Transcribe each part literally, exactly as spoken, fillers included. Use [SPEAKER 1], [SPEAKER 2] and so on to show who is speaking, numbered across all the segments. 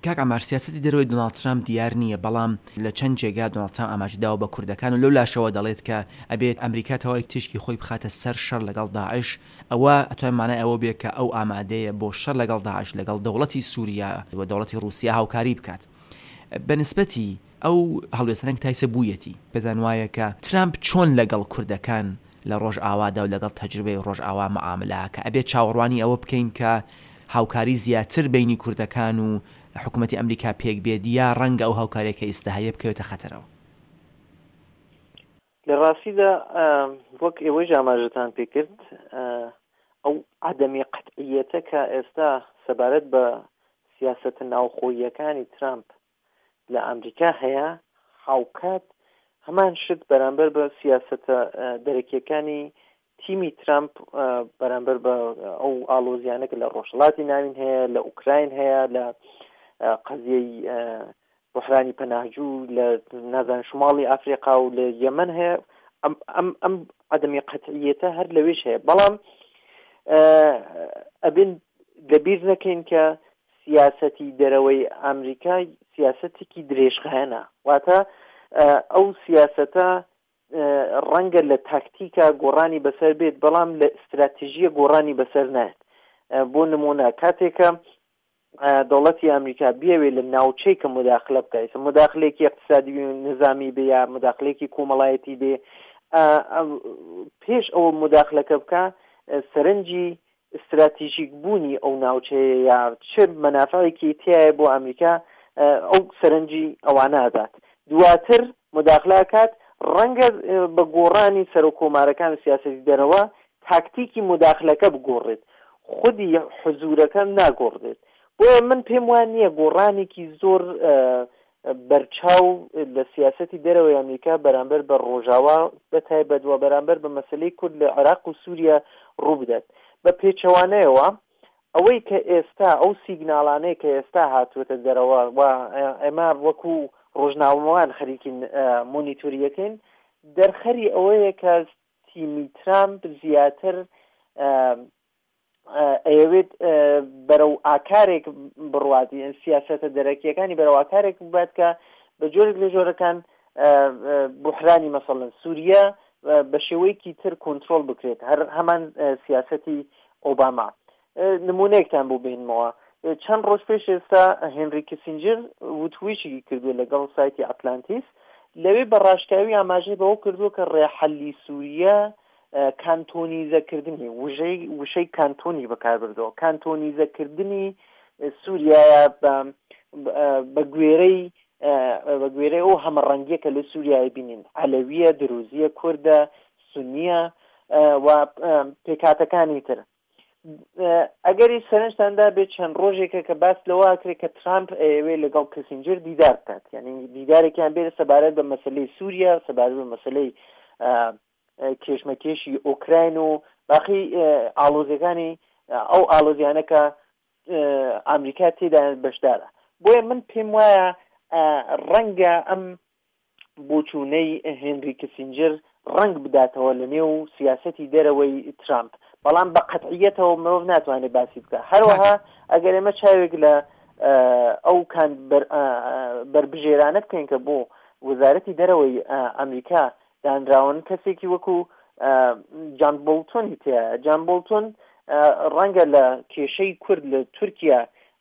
[SPEAKER 1] کاک ئەمار سیاسەتی دەرەوەی دۆناڵد ترامپ دیار نییە، بەڵام لە چەند جێگا دۆناڵد ترامپ ئاماژەداوە بە کوردەکان و لەو لاشەوە دەڵێت کە ئەبێت ئەمریکا تەواوی تشکی خۆی بخاتە سەر شەڕ لەگەڵ داعش. ئەوە ئەتوانین مانای ئەوە بێت کە ئەو ئامادەیە بۆ شەڕ لەگەڵ داعش لەگەڵ دەوڵەتی سووریا و دەوڵەتی رووسیا هاوکاری بکات. بەنسبەتی ئەو هەڵوێستانێک تایسە بوویەتی پێدان وایە کە ترامپ چۆن لەگەڵ کوردەکان لە ڕۆژ ئاوادا و لەگەڵ تەجروبەی ڕۆژ ئاوا مەعاملە کە ئەبێت چاوەڕوانی ئەوە بکەین کە هاوکاری زیاتر بینی کوردەکان و حکوومەتی ئەمریکا پێک بێت یا ڕەنگە ئەو هاوکاریەکە ئێستاهەیە بکەوێتە خەتەرەوە.
[SPEAKER 2] لە ڕاستیدا وەک ئێوەی ئاماژەتان پێکرد ئەو عەدەمی قەتعیەتە کە ئێستا سەبارەت بە سیاسەتە ناوخۆییەکانی ترامپ لە ئەمریکا هەیە هاوکات هەمان شت بەرامبەر بە سیاسەتە دەرەکیەکانی تیمی ترامپ بەرامبەر بە ئەو ئالۆزیانەکە لە ڕۆژهەڵاتی ناوین هەیە، لە ئوکراین هەیە، لە قەزیەی بحرانی پەناهجوو لە نازان شماڵی ئافریقا و لە یەمەن هەیە. ئەم ئەم عەدەمی قەتعیەتە هەر لەوێش هەیە، بەڵام ئەبین لەبیر نەکەین کە سیاسەتی دەرەوەی ئەمریکای سیاسەتێکی درێژخایەنە، واتە ئەو سیاسەتە ڕەنگە لە تاکتیکە گۆڕانی بەسەر بێت بەڵام لە استراتیژیە گۆڕانی بەسەر نایێت. بۆ نمونە کاتێکە دەوڵەتی ئەمریکا بیاوێ لە ناوچەی کە مداخلە بکات، مداخلێکی اقتصادی و نظامی بێ یا مداخلێکی کۆمەڵایەتی بێ، پێش ئەوە مداخلەکە بکە سەرنجی استراتیژیک بوونی ئەو ناوچەیە یا چ مەنافعێکی تایە بۆ ئەمریکا ئەو سەرنجی ئەوانە ئەدات. دواتر مداخلەکات ڕەنگە بە گۆڕانی سەر و کۆمارەکان و سیاسەتی دەرەوە تاکتیکی مداخلەکە بگۆڕێت، خودی حزورەکە ناگۆڕێت. بۆیە من پێم وان نییە گۆڕانێکی زۆر بەرچاو لە سیاسەتی دەرەوەی ئەمریکا بەرامبەر بە ڕۆژاوا بەتایبەتوە بەرامبەر بە مەسەلەی کورد لە عێراق و سووریا ڕوو بدات. بە پێچەوانەیەوە ئەوەی کە ئێستا ئەو سیگناڵانەیە کە ئێستا هاتووەتە دەرەوە و ئێمە وەکو ڕۆژنامەوان خەریکی مۆنیتۆریەکەین دەرخەری ئەوەیە کە تیمی ترامپ زیاتر ئەوێت بەرەو ئاکارێک بڕواتی سیاسەتە دەرەکیەکانی بەرەو ئاکارێک بات کە بە جۆرێک لە جۆرەکان بحرانی مەسەڵەن سووریا بە شێوەیەکی تر کۆنترۆل بکرێت، هەر هەمان سیاسەتی ئۆباما. نمونەیەکتان بۆ بینمەوە، چەند ڕۆژ پێش ئێستا هێنری کیسینجر وتویشی کردو لەگەڵ سایتی ئەتلانتیس، لەوێ بە ڕاشکاوی ئاماژەی بەوە کردووە کە ڕێحەلی سووریا کانتۆنیزەکردنی وژەی وشەی کانتۆنی بەکاربردەوە، کانتۆنیزەکردنی سووریایە بە گوێرەی بە گوێرەی ئەو هەمەڕەنگیە کە لە سووریای بینین، عەلەویە، دروزیە، کوردە، سونیە و پێکاتەکانی تر. ئەگەری سەرنجتاندا بێت چەند ڕۆژێکە کە باس لەوە کرێت کە ترامپ ئەوێ لەگەڵ کیسینجر دیدار بکات، یعنی دیدارێکیان بێت سەبارەت بە مەسەلەی سووریا، سەبارەت بە مەسەلەی کێشمەکێشی ئۆکراین و باقی ئاڵۆزیەکانی ئەو ئاڵۆزیانەکە ئەمریکا تێدا بەشدارە. بۆیە من پێم وایە ڕەنگە ئەم بۆچوونەی هێنری کیسینجر ڕەنگ بداتەوە لە نێو سیاسەتی دەرەوەی ترامپ، بەڵام بە قەتعیەتەوە مرۆڤ ناتوانێت باسی بکە. هەروەها ئەگەر ئێمە چاوێک لە ئەو کان بربژێرانە بکەین کە بۆ وەزارەتی دەرەوەی ئەمریکا دانراون، کەسێکی وەکو جان بۆڵتۆنی تێیە. جان بۆڵتۆن ڕەنگە لە کێشەی کورد لە تورکیا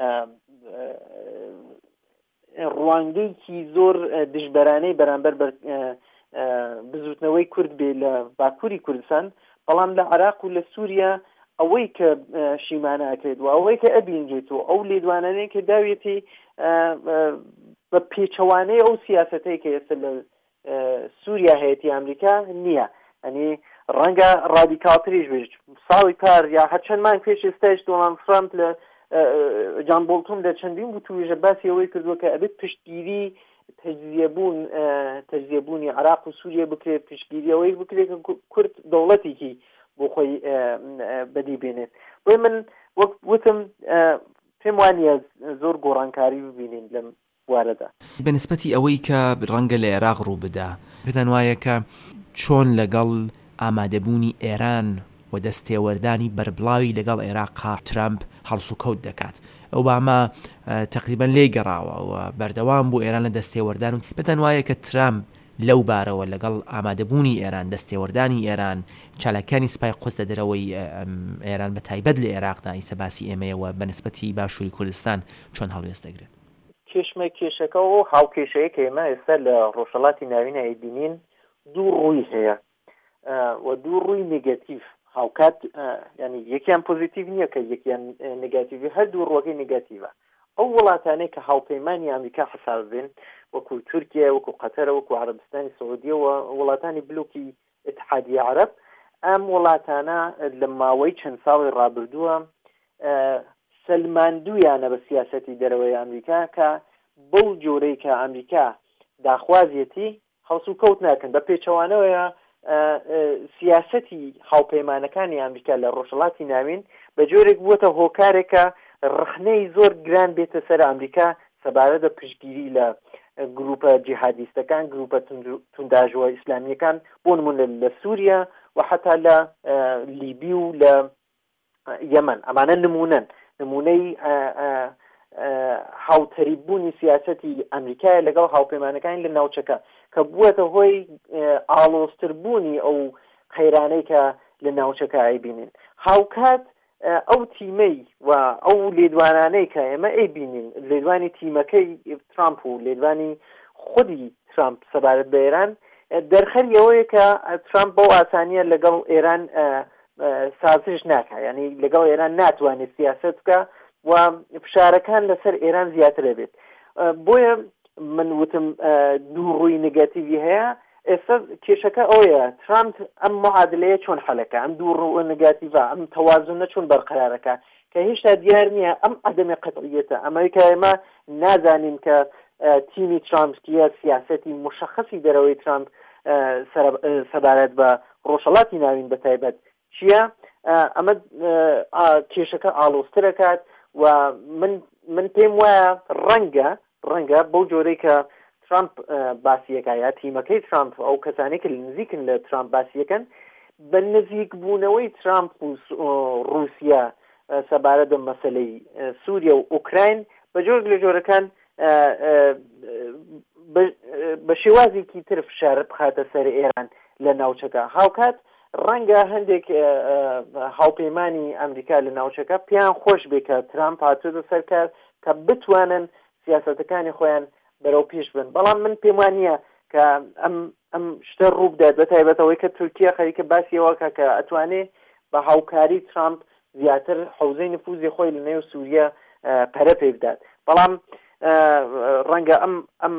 [SPEAKER 2] ڕوانگەیەکی زۆر دژبەرانەی بەرامبەر بە بزوتنەوەی کورد بێ لە باکووری کوردستان، بەڵام لە عێراق و لە سووریا ئەوەی کە شیمانەکرێت و ئەوەی کە ئەبینجێت و ئەو لێدوانانەیە کە داوێتی بە پێچەوانەی ئەو سیاسەتەی کە ئێستا لە سووریا هەیەتی ئەمریکا نییە. ئەنی ڕەنگە ڕادیکالتریش بێت. ساڵی پار یا هەرچەند مانگ پێش ئێستاش دۆناڵد ترامپ لە جان بۆڵتۆن لە چەندین وتویژە باسی ئەوەی کردووە کە ئەبێت پشتگیری تەجزیەبوون تەجزیەبوونی عێراق و سووریا بکرێت، پشتگیری ئەوەی بکرێت کورد دەوڵەتێکی بۆ خۆی بەدی بێنێت. بۆی من وەک وتم پێم وانیە زۆر گۆڕانکاری ببینین لەم وارەدا.
[SPEAKER 1] بەنسبەتی ئەوەی کە ڕەنگە لە عێراق ڕوو بدا، پێتان وایە کە چۆن لەگەڵ ئامادەبوونی ئێران و دەستێوەردانی بەربڵاوی لەگەڵ عێراقا ترامپ هەڵس و کەوت دەکات. ئۆباما تقریبان لێی گەڕاوە و بەردەوام بوو ئێران لە دەستێوەردان و بەتەن وایە کە ترامپ لەو بارەوە لەگەڵ ئامادەبوونی ئێران دەستێوەردانی ئێران چالاکانی سپای قوس لە دەرەوەی ئێران بە تایبەت لە عێراقدا ئیسە باسی ئێمەیەوە بە نسبەتی باشووری کوردستان چۆن هەڵوێست دەگرێت.
[SPEAKER 2] کێشمە کێشەکە و هاوکێشەیە کە ئێمە ئێستا لە ڕۆژهەڵاتی ناوینە ئەیبینین دوو ڕووی هەیە و دوو ڕووی نێگاتیڤ هاوکات، ینی یەکیان پۆزیتیڤ نییە کە یەکیان نێگاتیڤی، هەردوو ڕووەکەی نێگاتیڤە. ئەو وڵاتانەی کە هاوپەیمانی ئەمریکا حساب بێن وەکو تورکیا، وەکو قەتەر، وەکو عەرەبستانی سعودیە و وڵاتانی بلوکی اتحادیە عەرەب، ئەم وڵاتانە لە ماوەی چەند ساڵی ڕابردووە سەلماندوویانە بە سیاسەتی دەرەوەی ئەمریکا کە بەو جۆرەی کە ئەمریکا داخوازیەتی هەڵس و کەوت ناکەن. بە پێچەوانەوەیە سیاسەتی هاوپەیمانەکانی ئەمریکا لە ڕۆژهەڵاتی ناوین بە جۆرێک بووەتە هۆکارێکە ڕخنەی زۆر گران بێتە سەر ئەمریکا سەبارەت بە پشتگیری لە گروپە جیهادیستەکان، گروپە تونداژوە ئیسلامیەکان، بۆ نمونە لە سووریا و حتا لە لیبی و لە یەمەن. ئەمانە نمونەن نمونەی هاوتەریبوونی سیاسەتی ئەمریکای لەگەڵ هاوپەیمانەکانی لە ناوچەکە کە بووەتە هۆی ئاڵۆزتربوونی ئەو قەیرانەی کە لە ناوچەکە ئەیبینین. هاوکات ئەو تیمەی و ئەو لێدوانانەی کە ئێمە ئەیبینین، لێدوانی تیمەکەی ترامپ و لێدوانی خودی ترامپ سەبارەت بە ئێران، دەرخەریەوەیە کە ترامپ بەو ئاسانیە لەگەڵ ئێران سازش ناکە، ینی لەگەڵ ئێران ناتوانێت سیاست بکە و فشارەکان لەسەر ئێران زیاتر دەبێت. بۆیە من وتم دوو ڕووی نگاتیڤی هەیە. ئێستا کێشەکە ئەوەیە ترامپ ئەم معادلەیە چۆن حەلەکە، ئەم دوو ڕووە نگاتیڤە، ئەم تەوازونە چۆن بەرقەرارەکە کە هێشتا دیار نییە ئەم عەدەمی قەتعیەتە. ئەمریکا ئێمە نازانین کە تیمی ترامپ کیە، سیاسەتی مشخصی دەرەوەی ترامپ سەبارەت بە ڕۆژهەڵاتی ناوین بە تایبەت چییە. ئەمە کێشەکە ئاڵۆزترەکات و من من پێم وایە ڕەنگە ڕەنگە بەو جۆرەی کە ترامپ باسیەکە یا تیمەکەی ترامپ ئەو کەسانەی کە لە نزیکن لە ترامپ باسیەکەن بە نزیک بوونەوەی ترامپ و رووسیا سەبارەت بە مەسەلەی سووریا و ئوکراین بە جۆر لە جۆرەکان بە شێوازێکی تر فشارە بخاتە سەر ئێران لە ناوچەکە. هاوکات ڕەنگە هەندێک هاوپەیمانی ئەمریکا لە ناوچەکە پێیان خۆش بێ کە ترامپ هاتووەتە سەرکار کە بتوانن سیاسەتەکانی خۆیان بەرەو پێش بن. بەڵام من پێم وانییە کە ئەم ئەم شتە ڕوو بدات بە تایبەتەوەی کە تورکیا خەریکە باسیەوەکە کە ئەتوانێ بە هاوکاری ترامپ زیاتر حوزەی نفوزی خۆی لە نێو سووریا پەرە پێ بدات. بەڵام ڕەنگە ئەم ئەم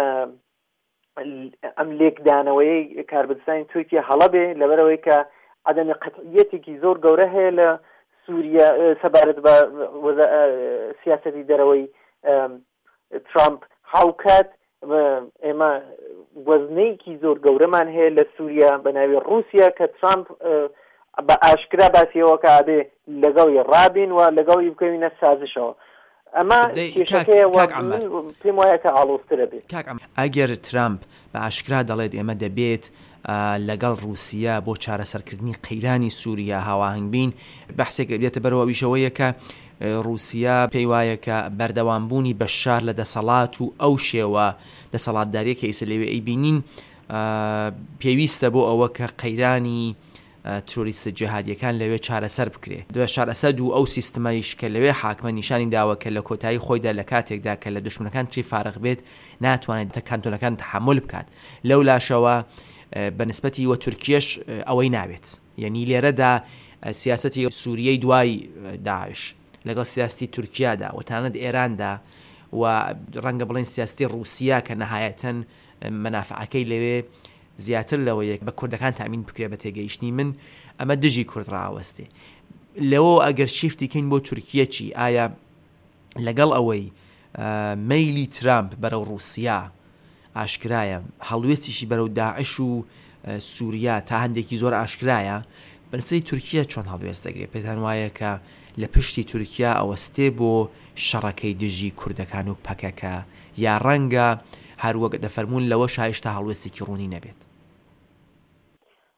[SPEAKER 2] ئەم لێکدانەوەی کاربستانی تورکیا هەڵە بێ لەبەرەوەی کە عەدەمی قەتعیەتێکی زۆر گەورە هەیە لە سووریا سەبارەت بە سیاسەتی دەرەوەی ترامپ. هاوکات ئێمە وەزنەیەکی زۆر گەورەمان هەیە لە سووریا بە ناوی رووسیا کە ترامپ بە ئاشکرا باسیەوە کە ئابێ لەگەڵی ڕابین و لەگەڵی بکەوینە سازشەوە. ئەمە پێم وایە کە ئاڵۆزترە بێت.
[SPEAKER 1] ئەگەر ترامپ بە ئاشکرا دەڵێت ئێمە دەبێت لەگەڵ رووسیا بۆ چارەسەرکردنی قەیرانی سووریا هاواهنگ بین، بەحسێک بێتە بەرەوەیشەوەیە کە رووسیا پێی وایە کە بەردەوامبوونی بەشار لە دەسەڵات و ئەو شێوە دەسەڵاتداریە کە ئیسە لەوێ ئەیبینین پێویستە بۆ ئەوە کە قەیرانی تروریستە جیهادیەکان لەوێ چارەسەر بکرێ. بەشار ئەسەد و ئەو سیستمایش کە لەوێ حاکمە نیشانی داوە کە لە کۆتایی خۆیدا لە کاتێکدا کە لە دشمنەکان چی فارغ بێت ناتوانێت کانتۆنەکان تحمل بکات. لەو لاشەوە بەنسبەتی وە تورکیەش ئەوەی ناوێت. یعنی لێرەدا سیاسەتی سووریەی دوای داعش لەگەڵ سیاستی تورکیادا و تانەت ئێراندا و ڕەنگە بڵێن سیاستی رووسیا کە نەهایەتەن مەنافعەکەی لەوێ زیاتر لەوەیە بە کوردەکان تامین بکرێ بە تێگەیشتنی من ئەمە دژی کورد ڕاوەستێ. لەوە ئەگەر شیفتیکەین بۆ تورکیە چی؟ ئایا لەگەڵ ئەوەی مەیلی ترامپ بەرەو رووسیا ئاشکرایە، هەڵوێستیشی بەرەو داعش و سووریا تا هەندێکی زۆر ئاشکرایە، بەنسبەتی تورکیە چۆن هەڵوێست دەگرێت؟ پێتان وایە کە لە پشتی تورکیا ئەوەستێ بۆ شەڕەکەی دژی کوردەکان و پەکەکە، یا ڕەنگە هەروەک دەفەرمونون لەوە شایشتا هەڵوێستێکی ڕوونی نەبێت؟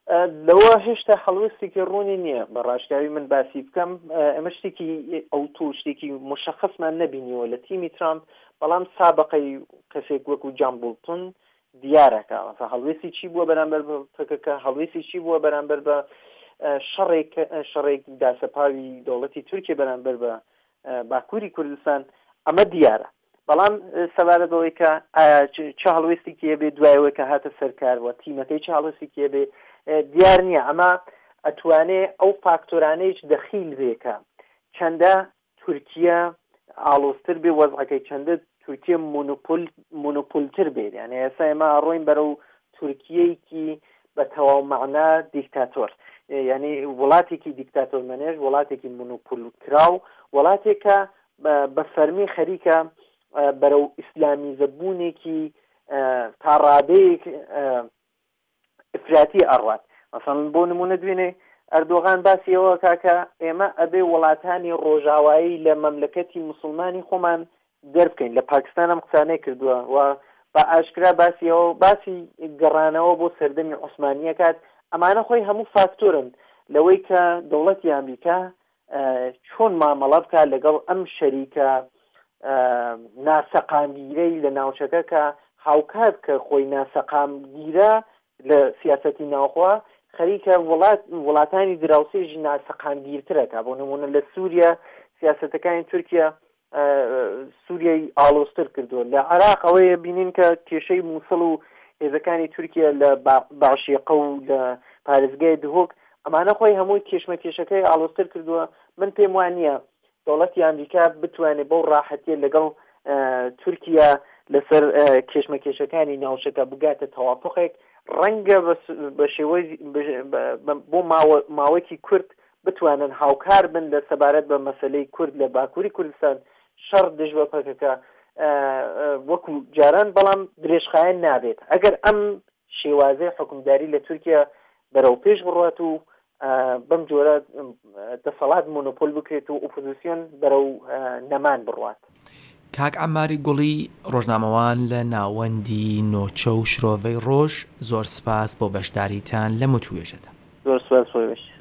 [SPEAKER 2] لەوە هێشتا هەڵوێستێکی ڕوونی نییە بە ڕاشکاوی من باسی بکەم ئەمە شتێکی ئەو تو شتێکی مشخصمان نەبینیوە لە تیمی ترامپ بەڵام سابقەی کەسێک وەکو جان بولتون دیارەکە هەڵوێستی چی بووە بەرامبەر بەکە هەڵوێستی چی بووە بەرامبەر بە شەڕێک شەڕێک داسەپاوی دەوڵەتی تورکیا بەرامبەر بە باکووری کوردستان ئەمە دیارە بەڵام سەبارەت بەوەی کە چه هەڵوێستێکی هەبێ دوایەوەی کە هاتە سەرکارەوە تیمەکەی چه هەڵوێستێکی هەبێ دیار نییە ئەمە ئەتوانێ ئەو فاکتۆرانەیەش دەخیل بێکە چەندە تورکیا ئالۆزتر بێ وەزعەکەی چەندە تورکیا مونوپۆلتر بێت یعنی ئێستا ئێمە ڕۆین بەرەو تورکیەیەکی بە تەواو مەعنا دیکتاتۆر یعنی وڵاتێکی دیکتاتۆر مەنێژ وڵاتێکی مونوپۆل کراو وڵاتێکە بە فەرمی خەریکە بەرەو ئیسلامیزەبوونێکی تا ڕادەیەک ئفراتی ئەڕات مەسەڵەن بۆ نمونە دوێنێ ئەردۆغان باسی ئەوە کاکە ئێمە ئەبێ وڵاتانی ڕۆژاوایی لە مەملەکەتی موسڵمانی خۆمان دەربکەین لە پاکستان ئەم قسانەی کردووە و بە ئاشکرا باسی ئەوە باسی گەڕانەوە بۆ سەردەمی عوسمانیە کات ئەمانە خۆی هەموو فاکتۆرن لەوەی کە دەوڵەتی ئەمریکا چۆن مامەڵە بکە لەگەڵ ئەم شەریکە ناسەقامگیرەی لە ناوچەکە کە هاوکات کە خۆی ناسەقامگیرە لە سیاسەتی ناوخوا خەریکە وڵات وڵاتانی دراوسێژی ناسەقامگیرترەکە بۆ نمونە لە سووریا سیاسەتەکانی تورکیا سووریای ئالۆزتر کردووە لە عێراق ئەوەیە بینین کە کێشەی مووسڵ و هێزەکانی تورکیا لە باشیقە و لە پارێزگای دهۆک ئەمانە خۆی هەمووی کێشمە کێشەکەی ئالۆزتر کردووە من پێم وان نییە دەوڵەتی ئەمریکا بتوانێت بەو ڕاحەتیە لەگەڵ تورکیا لەسەر کێشمە کێشەکانی ناوچەکە بگاتە تەوافقێک ڕەنگە بە شێوەی بۆ ماوەکی کورد بتوانن هاوکار بن لە سەبارەت بە مەسەلەی کورد لە باکووری کوردستان شەڕ دژ بە پەکەکە وەکو جاران بەڵام درێژخایەن نابێت ئەگەر ئەم شێوازەی حکومداری لە تورکیا بەرەو پێش بڕات و بەم جۆرە دەسەڵات مۆنۆپۆل بکرێت و ئۆپۆزیسیۆن بەرەو نەمان بڕات.
[SPEAKER 1] کاک عەماری گوڵی ڕۆژنامەوان لە ناوەندی نۆچە و شرۆڤەی ڕۆژ زۆر سپاس بۆ بەشداریتان لە متوێژەدا.
[SPEAKER 2] زۆر سپاس بۆ بەش.